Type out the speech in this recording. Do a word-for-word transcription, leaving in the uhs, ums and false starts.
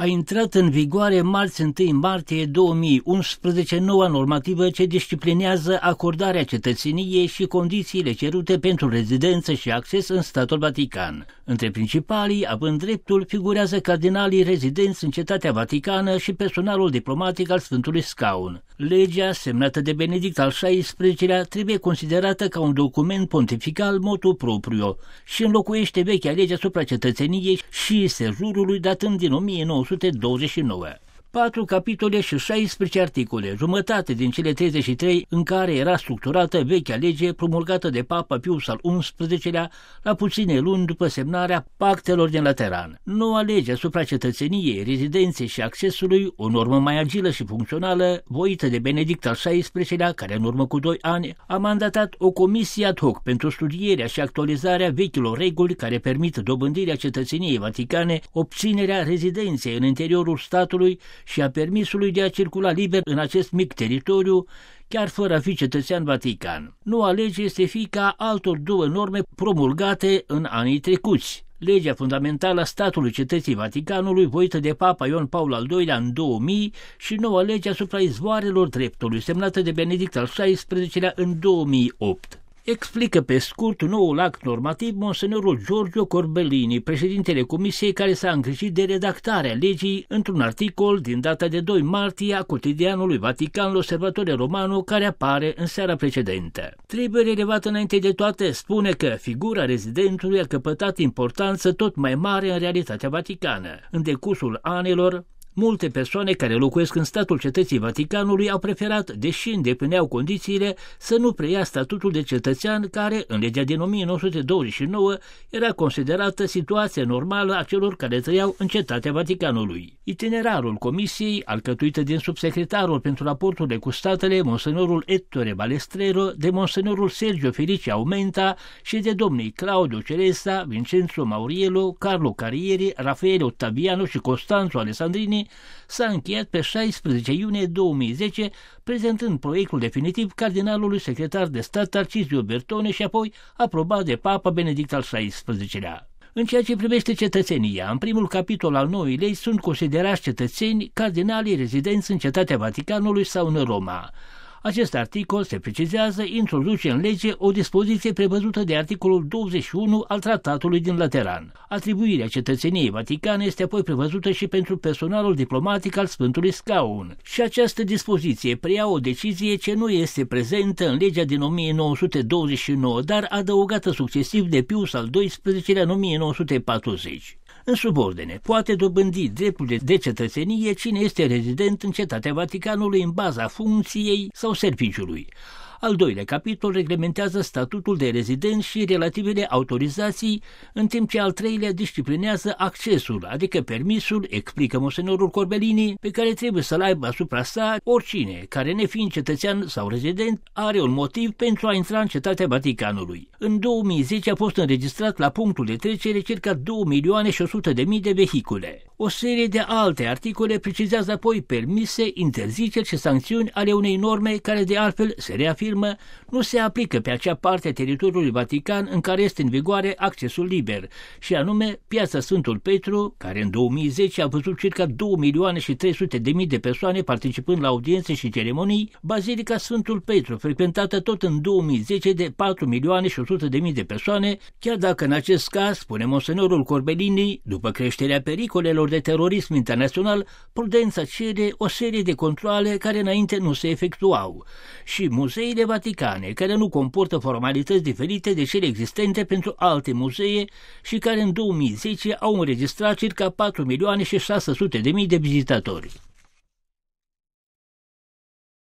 A intrat în vigoare marți întâi martie două mii unsprezece noua normativă ce disciplinează acordarea cetățeniei și condițiile cerute pentru rezidență și acces în statul Vatican. Între principalii, având dreptul, figurează cardinalii rezidenți în Cetatea Vaticană și personalul diplomatic al Sfântului Scaun. Legea, semnată de Benedict al șaisprezecelea, trebuie considerată ca un document pontifical motu proprio și înlocuiește vechea lege asupra cetățeniei și sejurului datând din o mie nouă sute douăzeci și nouă. Patru capitole și șaisprezece articole, jumătate din cele treizeci și trei în care era structurată vechea lege promulgată de Papa Pius al unsprezecelea la puține luni după semnarea pactelor din Lateran. Noua lege asupra cetățeniei, rezidenței și accesului, o normă mai agilă și funcțională, voită de Benedict al șaisprezecelea, care în urmă cu doi ani a mandatat o comisie ad hoc pentru studierea și actualizarea vechilor reguli care permit dobândirea cetățeniei vaticane, obținerea rezidenței în interiorul statului și a permisului de a circula liber în acest mic teritoriu, chiar fără a fi cetățean vatican. Noua lege este fiica altor două norme promulgate în anii trecuți. Legea fundamentală a statului Cetății Vaticanului, voită de Papa Ioan Paul al doilea în două mii, și noua lege asupra izvoarelor dreptului, semnată de Benedict al șaisprezecelea în două mii opt. Explică pe scurt noul act normativ monsenorul Giorgio Corbellini, președintele comisiei care s-a îngrijit de redactarea legii într-un articol din data de doi martie a cotidianului Vatican L'Osservatore Romano, care apare în seara precedentă. Trebuie relevat înainte de toate, spune că figura rezidentului a căpătat importanță tot mai mare în realitatea vaticană. În decursul anilor, multe persoane care locuiesc în statul Cetății Vaticanului au preferat, deși îndeplineau condițiile, să nu preia statutul de cetățean care, în legea din o mie nouă sute douăzeci și nouă, era considerată situația normală a celor care trăiau în Cetatea Vaticanului. Itinerarul comisiei, alcătuită din subsecretarul pentru raporturile cu statele, monsenorul Ettore Balestrero, de monsenorul Sergio Felice Aumenta și de domnii Claudio Ceresa, Vincenzo Mauriello, Carlo Carrieri, Raffaele Ottaviano și Costanzo Alessandrini, s-a încheiat pe șaisprezece iunie două mii zece, prezentând proiectul definitiv cardinalului secretar de stat Tarcisio Bertone și apoi aprobat de Papa Benedict al șaisprezecelea. În ceea ce privește cetățenia, în primul capitol al noii legi sunt considerați cetățeni cardinalii rezidenți în Cetatea Vaticanului sau în Roma. Acest articol, se precizează, introduce în lege o dispoziție prevăzută de articolul douăzeci și unu al Tratatului din Lateran. Atribuirea cetățeniei vaticane este apoi prevăzută și pentru personalul diplomatic al Sfântului Scaun. Și această dispoziție preia o decizie ce nu este prezentă în legea din o mie nouă sute douăzeci și nouă, dar adăugată succesiv de Pius al doisprezecelea în o mie nouă sute patruzeci. În subordine, poate dobândi dreptul de cetățenie cine este rezident în Cetatea Vaticanului în baza funcției sau serviciului. Al doilea capitol reglementează statutul de rezident și relativele autorizații, în timp ce al treilea disciplinează accesul, adică permisul, explică monsenorul Corbellini, pe care trebuie să-l aibă asupra sa oricine, care nefiind cetățean sau rezident, are un motiv pentru a intra în Cetatea Vaticanului. În două mii zece a fost înregistrat la punctul de trecere circa două milioane și o sută de mii de vehicule. O serie de alte articole precizează apoi permise, interziceri și sancțiuni ale unei norme care de altfel se reafirmă nu se aplică pe acea parte a teritoriului Vatican în care este în vigoare accesul liber, și anume Piața Sfântul Petru, care în două mii zece a văzut circa două milioane și trei sute de mii de persoane participând la audiențe și ceremonii, Bazilica Sfântul Petru, frecventată tot în două mii zece de patru milioane și o sută de mii de persoane, chiar dacă în acest caz, spune monsenorul Corbellini, după creșterea pericolelor de terorism internațional, prudența cere o serie de controale care înainte nu se efectuau. Și muzeile vaticane, care nu comportă formalități diferite de cele existente pentru alte muzee și care în două mii zece au înregistrat circa patru milioane și șase sute de mii de vizitatori.